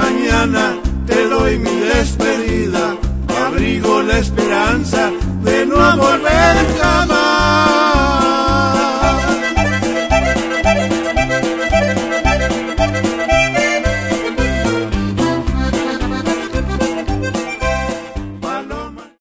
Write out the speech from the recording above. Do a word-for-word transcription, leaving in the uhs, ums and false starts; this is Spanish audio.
mañana te doy mi despedida, abrigo la esperanza de no volver.